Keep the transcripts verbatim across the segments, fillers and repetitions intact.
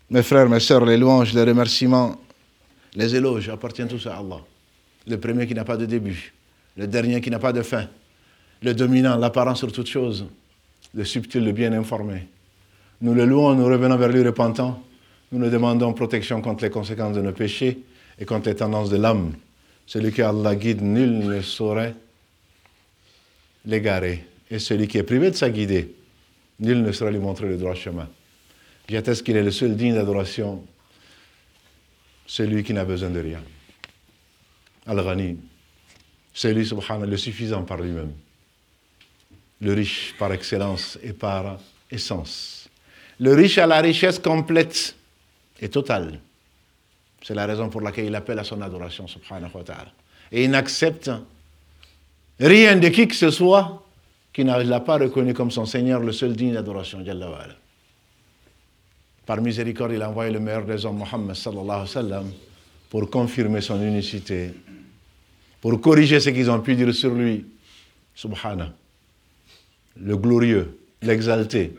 Mes frères, mes sœurs, les louanges, les remerciements, les éloges appartiennent tous à Allah. Le premier qui n'a pas de début, le dernier qui n'a pas de fin, le dominant, l'apparent sur toute chose, le subtil, le bien informé. Nous le louons, nous revenons vers lui repentants. Nous nous demandons protection contre les conséquences de nos péchés et contre les tendances de l'âme. Celui que Allah guide, nul ne saurait l'égarer. Et celui qui est privé de sa guidée, nul ne saurait lui montrer le droit chemin. J'atteste qu'il est le seul digne d'adoration, celui qui n'a besoin de rien. Al-Ghani, celui, subhanallah, le suffisant par lui-même, le riche par excellence et par essence. Le riche a la richesse complète et totale. C'est la raison pour laquelle il appelle à son adoration, subhanahu wa ta'ala. Et il n'accepte rien de qui que ce soit qui ne l'a pas reconnu comme son Seigneur, le seul digne d'adoration, Jalla wa ala. Par miséricorde, il a envoyé le meilleur des hommes, Muhammad sallallahu alayhi wa sallam, pour confirmer son unicité, pour corriger ce qu'ils ont pu dire sur lui, subhana, le glorieux, l'exalté,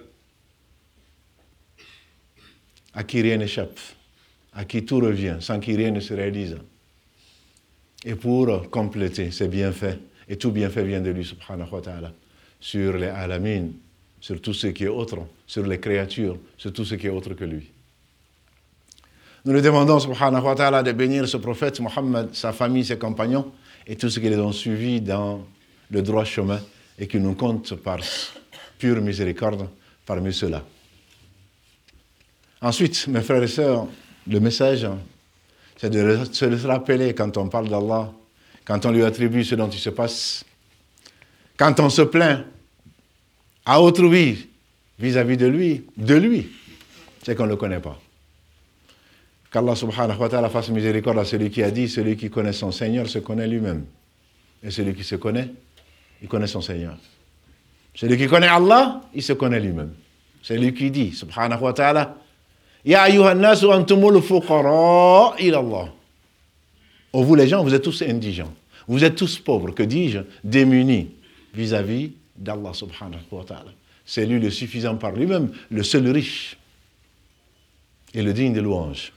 à qui rien n'échappe, à qui tout revient, sans qui rien ne se réalise. Et pour compléter ses bienfaits, et tout bienfait vient de lui, subhanahu wa ta'ala, sur les alamin, sur tout ce qui est autre, sur les créatures, sur tout ce qui est autre que lui. Nous lui demandons, subhanahu wa ta'ala, de bénir ce prophète Mohammed, sa famille, ses compagnons, et tous ceux qui les ont suivis dans le droit chemin, et qui nous comptent par pure miséricorde parmi ceux-là. Ensuite, mes frères et sœurs, le message, c'est de se rappeler quand on parle d'Allah, quand on lui attribue ce dont il se passe, quand on se plaint à autrui vis-à-vis de lui, de lui, c'est qu'on ne le connaît pas. Qu'Allah subhanahu wa ta'ala fasse miséricorde à celui qui a dit, celui qui connaît son Seigneur se connaît lui-même. Et celui qui se connaît, il connaît son Seigneur. Celui qui connaît Allah, il se connaît lui-même. C'est lui qui dit, subhanahu wa ta'ala, Ya ayyuhan nasu antumul fuqara ila Allah. Oh, vous les gens, vous êtes tous indigents. Vous êtes tous pauvres, que dis-je, démunis vis-à-vis d'Allah subhanahu wa ta'ala. C'est lui le suffisant par lui-même, le seul riche et le digne de louange.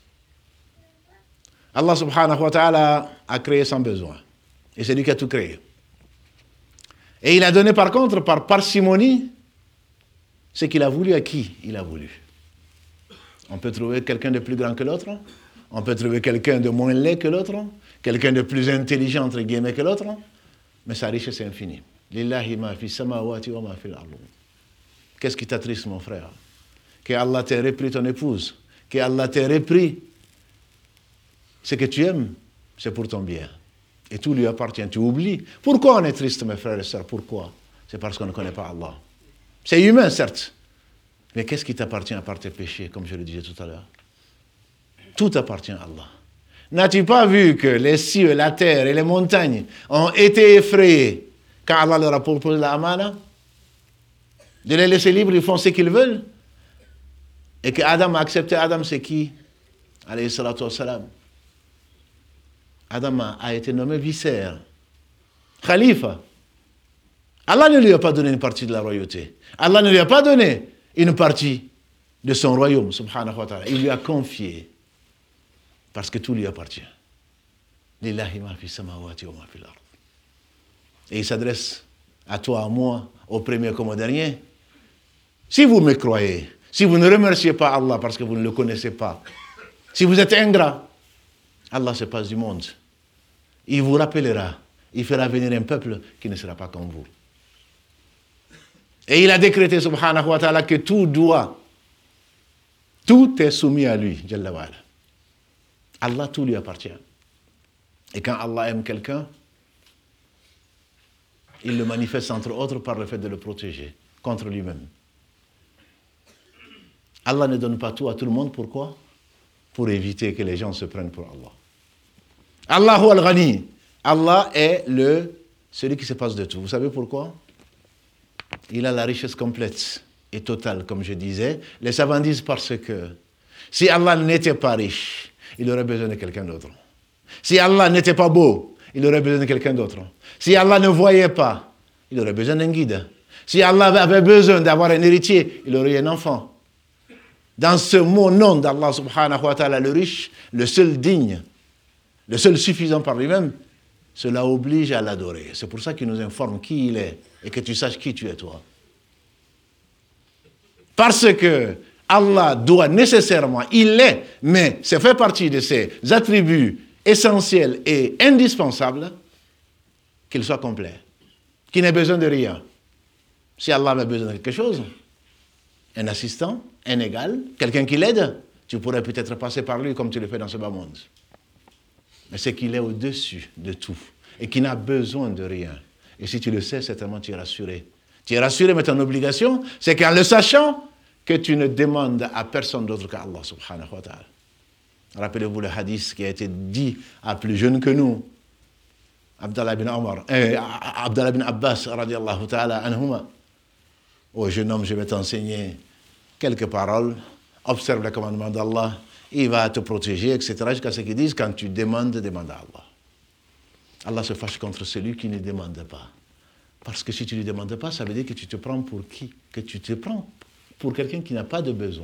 Allah subhanahu wa ta'ala a créé sans besoin. Et c'est lui qui a tout créé. Et il a donné par contre, par parcimonie, ce qu'il a voulu à qui il a voulu. On peut trouver quelqu'un de plus grand que l'autre, on peut trouver quelqu'un de moins laid que l'autre, quelqu'un de plus intelligent entre guillemets que l'autre, mais sa richesse est infinie. Lillahi ma fi samawati wa ma fi al-ard. Qu'est-ce qui t'attriste, mon frère? Que Allah t'ait repris ton épouse, que Allah t'ait repris ce que tu aimes, c'est pour ton bien. Et tout lui appartient, tu oublies. Pourquoi on est triste, mes frères et sœurs? Pourquoi? C'est parce qu'on ne connaît pas Allah. C'est humain, certes. Mais qu'est-ce qui t'appartient à part tes péchés, comme je le disais tout à l'heure? Tout appartient à Allah. N'as-tu pas vu que les cieux, la terre et les montagnes ont été effrayés quand Allah leur a proposé la amana? De les laisser libres, ils font ce qu'ils veulent. Et que Adam a accepté. Adam, c'est qui? Alayhi salatu wassalam. Adam a été nommé vicaire, khalifa. Allah ne lui a pas donné une partie de la royauté. Allah ne lui a pas donné une partie de son royaume, subhanahu wa ta'ala. Il lui a confié, parce que tout lui appartient. Lillahi ma fi samawati wa ma fi al-ard. Et il s'adresse à toi, à moi, au premier comme au dernier. Si vous me croyez, si vous ne remerciez pas Allah parce que vous ne le connaissez pas, si vous êtes ingrat, Allah se passe du monde. Il vous rappellera, il fera venir un peuple qui ne sera pas comme vous. Et il a décrété, subhanahu wa ta'ala, que tout doit, tout est soumis à lui, Jalla wa ala. Allah, tout lui appartient. Et quand Allah aime quelqu'un, il le manifeste entre autres par le fait de le protéger contre lui-même. Allah ne donne pas tout à tout le monde, pourquoi? Pour éviter que les gens se prennent pour Allah. Allahu al-Ghani. Allah est le, celui qui se passe de tout. Vous savez pourquoi? Il a la richesse complète et totale, comme je disais. Les savants disent parce que si Allah n'était pas riche, il aurait besoin de quelqu'un d'autre. Si Allah n'était pas beau, il aurait besoin de quelqu'un d'autre. Si Allah ne voyait pas, il aurait besoin d'un guide. Si Allah avait besoin d'avoir un héritier, il aurait un enfant. dans ce mot nom d'Allah subhanahu wa ta'ala, le riche, le seul digne, le seul suffisant par lui-même, cela oblige à l'adorer. C'est pour ça qu'il nous informe qui il est et que tu saches qui tu es toi. Parce que Allah doit nécessairement, il est, mais ça fait partie de ses attributs essentiels et indispensables, qu'il soit complet, qu'il n'ait besoin de rien. Si Allah avait besoin de quelque chose, un assistant, un égal, quelqu'un qui l'aide, tu pourrais peut-être passer par lui comme tu le fais dans ce bas monde. Mais c'est qu'il est au-dessus de tout et qu'il n'a besoin de rien. Et si tu le sais, certainement tu es rassuré. Tu es rassuré, mais ton obligation, c'est qu'en le sachant, que tu ne demandes à personne d'autre qu'Allah subhanahu wa ta'ala. Rappelez-vous le hadith qui a été dit à plus jeune que nous, Abdallah bin Omar, euh, Abdallah bin Abbas, radiallahu ta'ala anhuma. Ô jeune homme, je vais t'enseigner quelques paroles, observe les commandements d'Allah, il va te protéger, et cetera, jusqu'à ce qu'ils disent, quand tu demandes, demande à Allah. Allah se fâche contre celui qui ne demande pas. Parce que si tu ne demandes pas, ça veut dire que tu te prends pour qui? Que tu te prends pour quelqu'un qui n'a pas de besoin.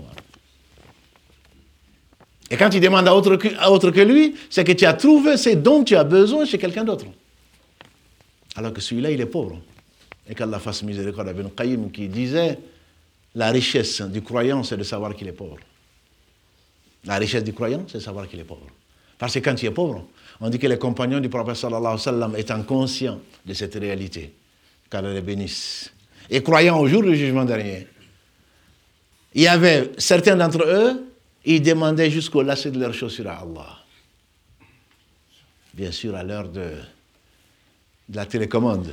Et quand tu demandes à autre, que, à autre que lui, c'est que tu as trouvé ce dont tu as besoin chez quelqu'un d'autre. Alors que celui-là, il est pauvre. Et qu'Allah fasse miséricorde à Ibn Qayyim qui disait, la richesse du croyant, c'est de savoir qu'il est pauvre. La richesse du croyant, c'est de savoir qu'il est pauvre. Parce que quand tu es pauvre, on dit que les compagnons du prophète sallallahu alayhi wa sallam étant conscients de cette réalité, qu'Allah les bénisse, et croyant au jour du jugement dernier, il y avait certains d'entre eux, ils demandaient jusqu'au lacet de leurs chaussures à Allah. Bien sûr, à l'heure de, de la télécommande,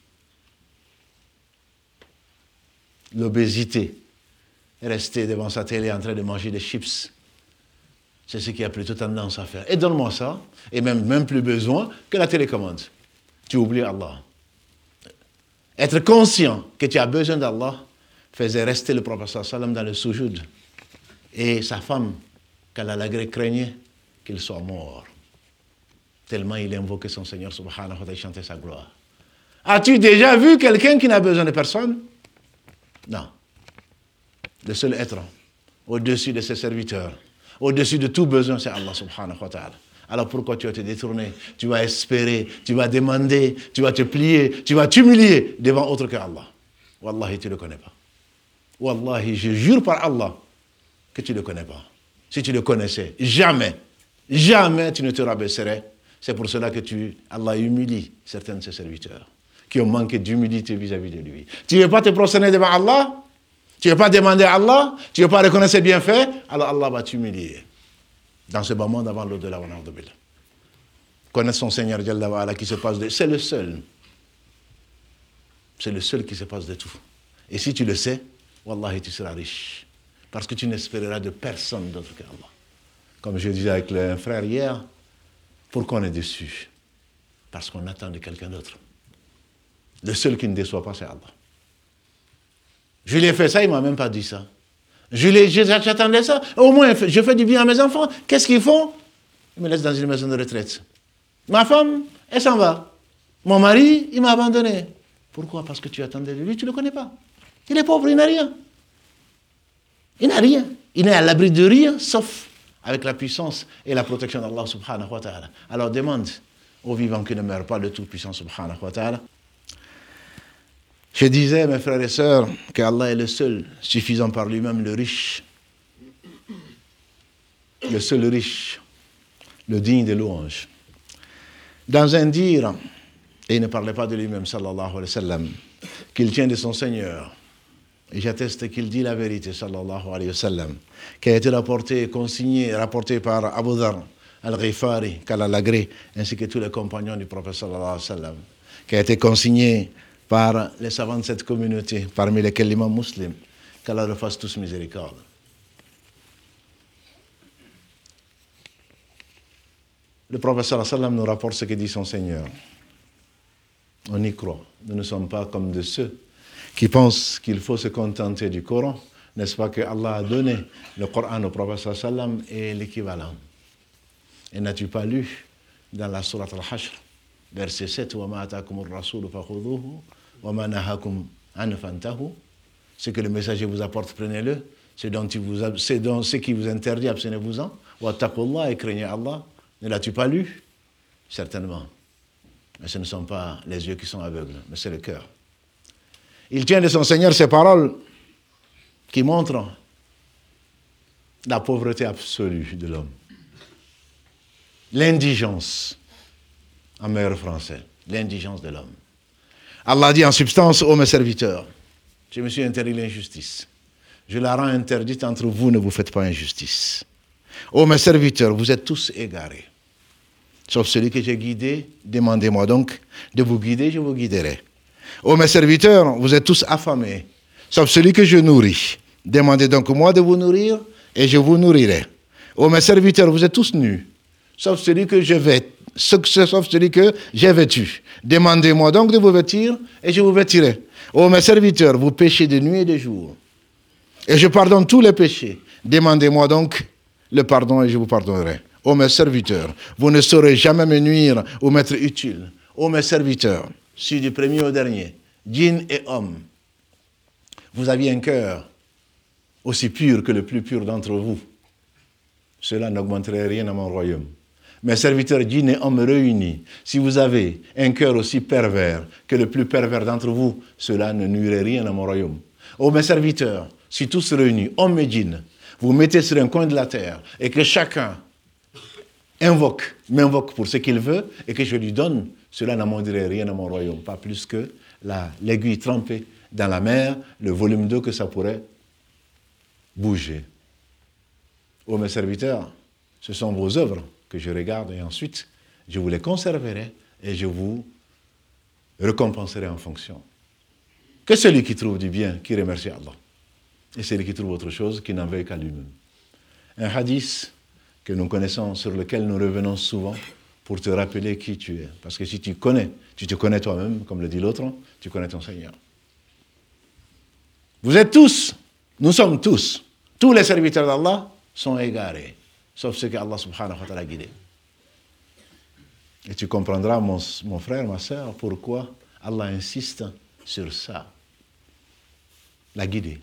l'obésité, rester devant sa télé en train de manger des chips, c'est ce qui a plutôt tendance à faire. Et donne-moi ça, et même, même plus besoin que la télécommande. Tu oublies Allah. Être conscient que tu as besoin d'Allah faisait rester le prophète sallallahu alayhi wa sallam dans le soujoud. Et sa femme, qu'Allah l'agré, craignait qu'il soit mort. Tellement il invoquait son Seigneur subhanahu wa ta'ala et chantait sa gloire. As-tu déjà vu quelqu'un qui n'a besoin de personne? Non. Le seul être au-dessus de ses serviteurs, au-dessus de tout besoin, c'est Allah subhanahu wa ta'ala. Alors pourquoi tu vas te détourner? Tu vas espérer, tu vas demander, tu vas te plier, tu vas t'humilier devant autre que Allah. Wallahi, tu ne le connais pas. Wallahi, je jure par Allah que tu ne le connais pas. Si tu le connaissais, jamais, jamais tu ne te rabaisserais. C'est pour cela que tu, Allah humilie certains de ses serviteurs qui ont manqué d'humilité vis-à-vis de lui. Tu ne veux pas te prosterner devant Allah? Tu ne veux pas demander à Allah? Tu ne veux pas reconnaître ses bienfaits? Alors Allah va t'humilier dans ce bas monde avant l'au-delà. Connaître son Seigneur Jalla wa Ala qui se passe de... C'est le seul. C'est le seul qui se passe de tout. Et si tu le sais, wallahi, tu seras riche. Parce que tu n'espéreras de personne d'autre qu'Allah. Comme je disais avec un frère hier, pourquoi on est déçu? Parce qu'on attend de quelqu'un d'autre. Le seul qui ne déçoit pas, c'est Allah. Je lui ai fait ça, il ne m'a même pas dit ça. Je lui ai, j'attendais ça. Au moins, je fais du bien à mes enfants. Qu'est-ce qu'ils font? Ils me laissent dans une maison de retraite. Ma femme, elle s'en va. Mon mari, il m'a abandonné. Pourquoi? Parce que tu attendais de lui, tu ne le connais pas. Il est pauvre, il n'a rien. Il n'a rien. Il n'est à l'abri de rien, sauf avec la puissance et la protection d'Allah subhanahu wa ta'ala. Alors demande aux vivants qui ne meurent pas le tout-puissant subhanahu wa ta'ala. Je disais, mes frères et sœurs, qu'Allah est le seul, suffisant par lui-même, le riche. Le seul riche, le digne de louange. Dans un dire, et il ne parlait pas de lui-même, sallallahu alayhi wa sallam, qu'il tient de son Seigneur. Et j'atteste qu'il dit la vérité, sallallahu alayhi wa sallam, qui a été rapporté, consigné, rapporté par Abu Dhar al-Ghifari, qu'Allah l'agré, ainsi que tous les compagnons du prophète, sallallahu alayhi wa sallam, qui a été consigné par les savants de cette communauté, parmi lesquels l'imam Muslim, qu'Allah leur fasse tous miséricorde. Le prophète sallallahu alayhi wa sallam nous rapporte ce que dit son Seigneur. On y croit. Nous ne sommes pas comme de ceux qui pensent qu'il faut se contenter du Coran. N'est-ce pas que Allah a donné le Coran au prophète sallallahu alayhi wa sallam et l'équivalent. Et n'as-tu pas lu dans la sourate Al-Hashr, verset sept, وَمَا أَتَاكُمُ الرَّسُولُ فَخُذُوهُ وَمَا نَهَاكُمْ عَنْهُ فَانْتَهُوا. Ce que le messager vous apporte, prenez-le. C'est dont il vous, c'est dont ce qui vous interdit, abstenez-vous-en. Wattaqullah, et craignez Allah. Ne l'as-tu pas lu? Certainement. Mais ce ne sont pas les yeux qui sont aveugles, mais c'est le cœur. Il tient de son Seigneur ces paroles qui montrent la pauvreté absolue de l'homme. L'indigence, en meilleur français, l'indigence de l'homme. Allah dit en substance, ô mes serviteurs, je me suis interdit l'injustice. Je la rends interdite entre vous, ne vous faites pas injustice. Ô mes serviteurs, vous êtes tous égarés. Sauf celui que j'ai guidé, demandez-moi donc de vous guider, je vous guiderai. Ô mes serviteurs, vous êtes tous affamés. Sauf celui que je nourris. Demandez donc moi de vous nourrir et je vous nourrirai. Ô mes serviteurs, vous êtes tous nus. Sauf celui que je vais, sauf celui que j'ai vêtu. Demandez-moi donc de vous vêtir et je vous vêtirai. Ô mes serviteurs, vous péchez de nuit et de jour. Et je pardonne tous les péchés. Demandez-moi donc le pardon et je vous pardonnerai. Ô mes serviteurs, vous ne saurez jamais me nuire ou m'être utile. Ô mes serviteurs, si du premier au dernier, djinn et homme, vous aviez un cœur aussi pur que le plus pur d'entre vous, cela n'augmenterait rien à mon royaume. Mes serviteurs djinn et hommes réunis, si vous avez un cœur aussi pervers que le plus pervers d'entre vous, cela ne nuirait rien à mon royaume. Ô mes serviteurs, si tous réunis, hommes et djinn, vous mettez sur un coin de la terre et que chacun invoque, m'invoque pour ce qu'il veut et que je lui donne, cela n'amenderait rien à mon royaume, pas plus que la, l'aiguille trempée dans la mer, le volume d'eau que ça pourrait bouger. Ô mes serviteurs, ce sont vos œuvres que je regarde et ensuite je vous les conserverai et je vous récompenserai en fonction. Que celui qui trouve du bien, qui remercie Allah, et celui qui trouve autre chose, qui n'en veuille qu'à lui-même. Un hadith que nous connaissons, sur lequel nous revenons souvent pour te rappeler qui tu es. Parce que si tu connais, tu te connais toi-même, comme le dit l'autre, tu connais ton Seigneur. Vous êtes tous, nous sommes tous, tous les serviteurs d'Allah sont égarés, sauf ceux qu'Allah subhanahu wa ta'ala a guidés. Et tu comprendras, mon, mon frère, ma soeur, pourquoi Allah insiste sur ça, la guider.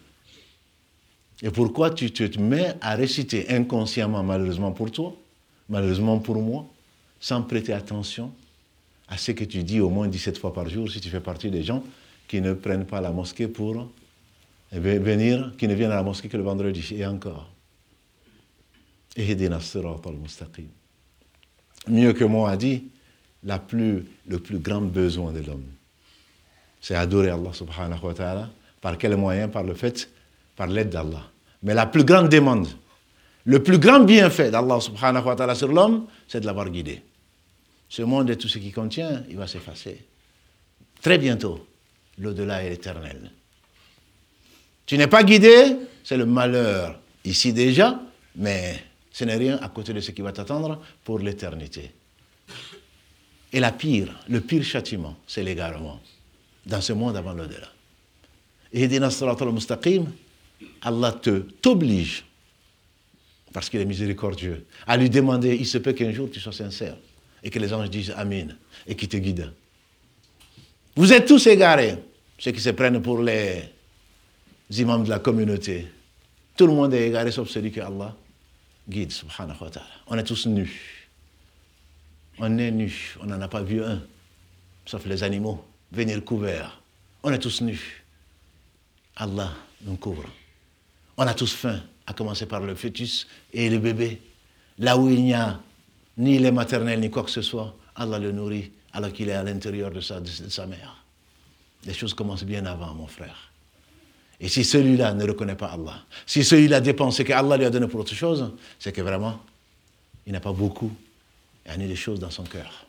Et pourquoi tu te mets à réciter inconsciemment, malheureusement pour toi, malheureusement pour moi, sans prêter attention à ce que tu dis au moins dix-sept fois par jour, si tu fais partie des gens qui ne prennent pas la mosquée pour venir, qui ne viennent à la mosquée que le vendredi, et encore. Ihdina as-sirata al-mustaqim. Mieux que moi a dit, la plus, le plus grand besoin de l'homme, c'est adorer Allah subhanahu wa ta'ala. Par quel moyen? Par le fait, par l'aide d'Allah. Mais la plus grande demande, le plus grand bienfait d'Allah subhanahu wa ta'ala sur l'homme, c'est de l'avoir guidé. Ce monde et tout ce qui contient, il va s'effacer. Très bientôt, l'au-delà est l'éternel. Tu n'es pas guidé, c'est le malheur ici déjà, mais ce n'est rien à côté de ce qui va t'attendre pour l'éternité. Et la pire, le pire châtiment, c'est l'égarement dans ce monde avant l'au-delà. Ihdina as-sirata al-mustaqim, Allah te, t'oblige, parce qu'il est miséricordieux, à lui demander, il se peut qu'un jour tu sois sincère, et que les anges disent Amin, et qui te guident. Vous êtes tous égarés, ceux qui se prennent pour les imams de la communauté. Tout le monde est égaré, sauf celui que Allah guide, subhanahu wa ta'ala. On est tous nus. On est nus, on n'en a pas vu un, sauf les animaux, venir couverts. On est tous nus. Allah nous couvre. On a tous faim, à commencer par le fœtus et le bébé. Là où il n'y a ni lait maternel ni quoi que ce soit, Allah le nourrit alors qu'il est à l'intérieur de sa, de sa mère. Les choses commencent bien avant, mon frère. Et si celui-là ne reconnaît pas Allah, si celui-là dépend ce qu'Allah lui a donné pour autre chose, c'est que vraiment, il n'a pas beaucoup, il y a des choses dans son cœur.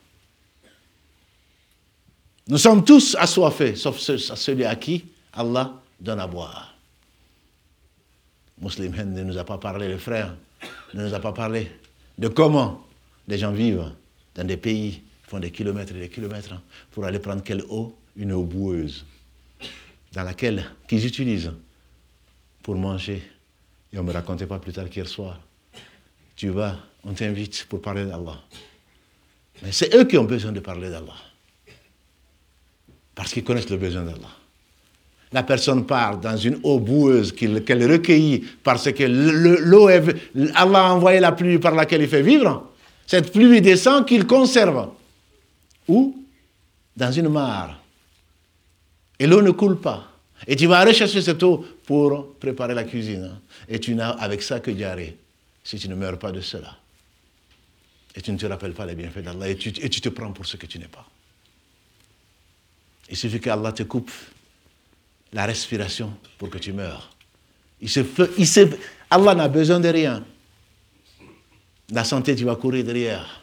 Nous sommes tous assoiffés, sauf celui à qui Allah donne à boire. Muslim Hind ne nous a pas parlé, le frère ne nous a pas parlé de comment les gens vivent dans des pays, font des kilomètres et des kilomètres pour aller prendre quelle eau? Une eau boueuse, dans laquelle, qu'ils utilisent pour manger. Et on ne me racontait pas plus tard qu'hier soir, tu vas, on t'invite pour parler d'Allah. Mais c'est eux qui ont besoin de parler d'Allah. Parce qu'ils connaissent le besoin d'Allah. la personne part dans une eau boueuse qu'elle recueillit parce que l'eau, Allah a envoyé la pluie par laquelle il fait vivre, cette pluie descend qu'il conserve. Où? Dans une mare. Et l'eau ne coule pas. Et tu vas rechercher cette eau pour préparer la cuisine. Et tu n'as avec ça que diarrhée, si tu ne meurs pas de cela. Et tu ne te rappelles pas les bienfaits d'Allah et tu, et tu te prends pour ce que tu n'es pas. Il suffit qu'Allah te coupe la respiration pour que tu meurs. Il se fait, il se, Allah n'a besoin de rien. La santé, tu vas courir derrière.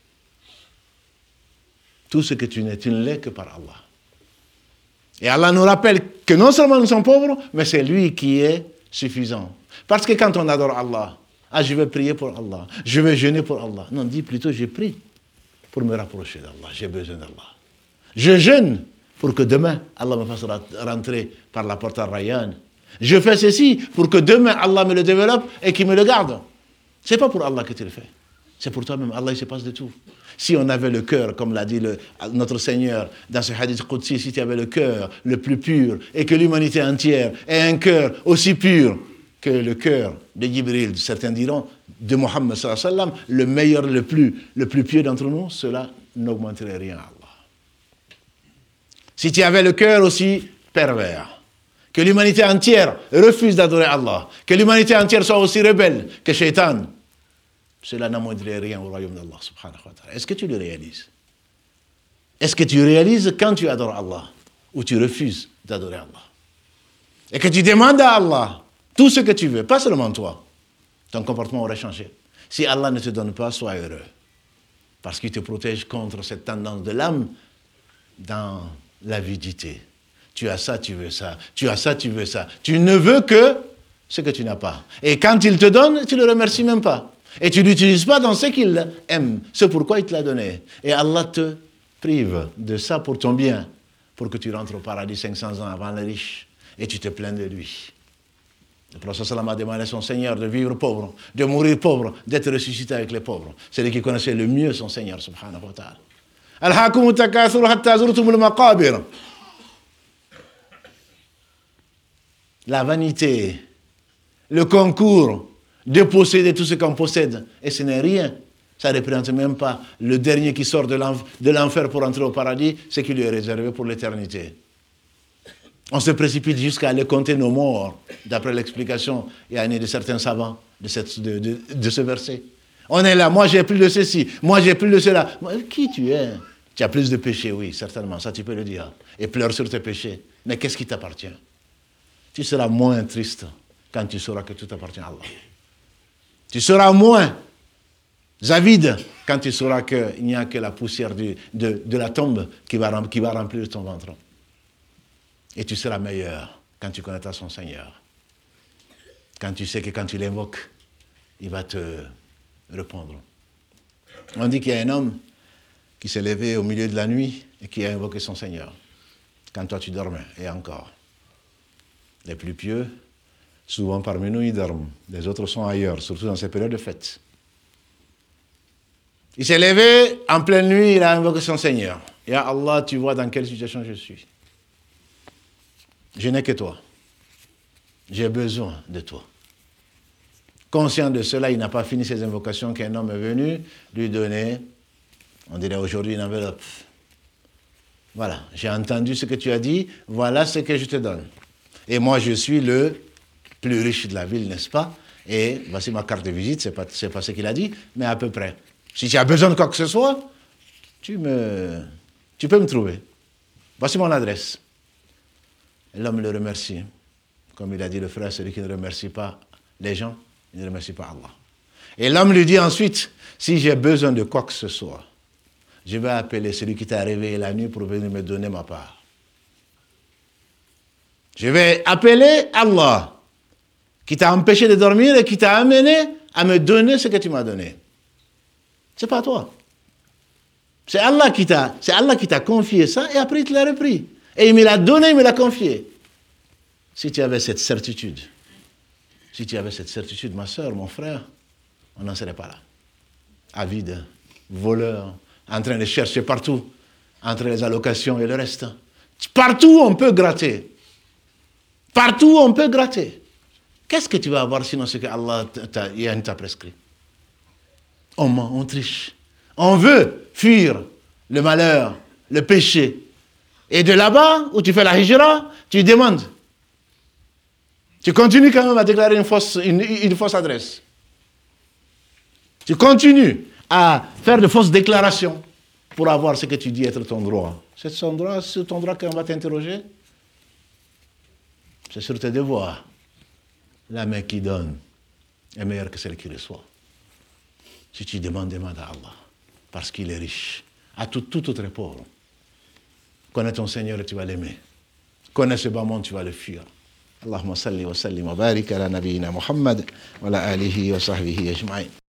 Tout ce que tu n'es, tu ne l'es que par Allah. Et Allah nous rappelle que non seulement nous sommes pauvres, mais c'est lui qui est suffisant. Parce que quand on adore Allah, ah, je vais prier pour Allah, je vais jeûner pour Allah. Non, dis plutôt, je prie pour me rapprocher d'Allah, j'ai besoin d'Allah. Je jeûne pour que demain, Allah me fasse rentrer par la porte à Rayyan. Je fais ceci pour que demain, Allah me le développe et qu'il me le garde. Ce n'est pas pour Allah que tu le fais. C'est pour toi-même. Allah, il se passe de tout. Si on avait le cœur, comme l'a dit le, notre Seigneur dans ce hadith Qudsi, si tu avais le cœur le plus pur et que l'humanité entière ait un cœur aussi pur que le cœur de Jibril, certains diront, de Mohammed sallallahu alayhi wa sallam, le meilleur, le plus, le plus pieux d'entre nous, cela n'augmenterait rien à Allah. Si tu avais le cœur aussi pervers, que l'humanité entière refuse d'adorer Allah, que l'humanité entière soit aussi rebelle que Shaitan, cela n'amoindrait rien au royaume d'Allah subhanahu wa ta'ala. Est-ce que tu le réalises? Est-ce que tu réalises quand tu adores Allah ou tu refuses d'adorer Allah? Et que tu demandes à Allah tout ce que tu veux, pas seulement toi. Ton comportement aurait changé. Si Allah ne te donne pas, sois heureux. Parce qu'il te protège contre cette tendance de l'âme dans l'avidité. Tu as ça, tu veux ça. Tu as ça, tu veux ça. Tu ne veux que ce que tu n'as pas. Et quand il te donne, tu ne le remercies même pas. Et tu ne l'utilises pas dans ce qu'il aime. C'est pourquoi il te l'a donné. Et Allah te prive de ça pour ton bien, pour que tu rentres au paradis cinq cents ans avant les riches. Et tu te plains de lui. Le prophète sallam a demandé à son Seigneur de vivre pauvre, de mourir pauvre, d'être ressuscité avec les pauvres. C'est lui qui connaissait le mieux son Seigneur, subhanahu wa ta'ala. Alhaakumu takathur hatta zurtumul maqabir. La vanité, le concours de posséder tout ce qu'on possède, et ce n'est rien. Ça ne représente même pas le dernier qui sort de l'enfer pour entrer au paradis, ce qui lui est réservé pour l'éternité. On se précipite jusqu'à aller compter nos morts, d'après l'explication et année de certains savants de, cette, de, de, de ce verset. On est là, moi j'ai plus de ceci, moi j'ai plus de cela. Qui tu es? Tu as plus de péchés, oui, certainement, ça tu peux le dire. Et pleure sur tes péchés. Mais qu'est-ce qui t'appartient? Tu seras moins triste quand tu sauras que tout appartient à Allah. Tu seras moins avide quand tu sauras qu'il n'y a que la poussière du, de, de la tombe qui va, qui va remplir ton ventre. Et tu seras meilleur quand tu connaîtras son Seigneur. Quand tu sais que quand tu l'invoques, il va te répondre. On dit qu'il y a un homme qui s'est levé au milieu de la nuit et qui a invoqué son Seigneur. Quand toi tu dormais, et encore. Les plus pieux, souvent parmi nous, ils dorment. Les autres sont ailleurs, surtout dans ces périodes de fête. Il s'est levé en pleine nuit, il a invoqué son Seigneur. Ya Allah, tu vois dans quelle situation je suis. Je n'ai que toi. J'ai besoin de toi. Conscient de cela, il n'a pas fini ses invocations qu'un homme est venu lui donner, on dirait aujourd'hui, une enveloppe. Voilà, j'ai entendu ce que tu as dit, voilà ce que je te donne. Et moi, je suis le plus riche de la ville, n'est-ce pas? Et voici ma carte de visite, ce n'est pas, c'est pas ce qu'il a dit, mais à peu près. Si tu as besoin de quoi que ce soit, tu, me, tu peux me trouver. Voici mon adresse. Et l'homme le remercie. Comme il a dit le frère, celui qui ne remercie pas les gens, il ne remercie pas Allah. Et l'homme lui dit ensuite, si j'ai besoin de quoi que ce soit, je vais appeler celui qui t'a réveillé la nuit pour venir me donner ma part. Je vais appeler Allah, qui t'a empêché de dormir et qui t'a amené à me donner ce que tu m'as donné. C'est pas toi. C'est Allah qui t'a, c'est Allah qui t'a confié ça et après il te l'a repris. Et il me l'a donné, il me l'a confié. Si tu avais cette certitude, si tu avais cette certitude, ma soeur, mon frère, on n'en serait pas là. Avide, voleur, en train de chercher partout, entre les allocations et le reste. Partout on peut gratter. Partout, on peut gratter. Qu'est-ce que tu vas avoir sinon ce que Allah t'a prescrit? On ment, on triche. On veut fuir le malheur, le péché. Et de là-bas, où tu fais la hijra, tu demandes. Tu continues quand même à déclarer une fausse, une, une fausse adresse. Tu continues à faire de fausses déclarations pour avoir ce que tu dis être ton droit. C'est ton droit, c'est ton droit qu'on va t'interroger. C'est sur tes devoirs. La main qui donne est meilleure que celle qui reçoit. Si tu demandes, demande à Allah. Parce qu'il est riche. À tout, tout autre pauvre. Connais ton Seigneur et tu vas l'aimer. Connais ce bas monde, tu vas le fuir. Allahumma salli wa sallim wa barik ala nabiyyina Muhammad wa ala alihi wa sahbihi ajma'in.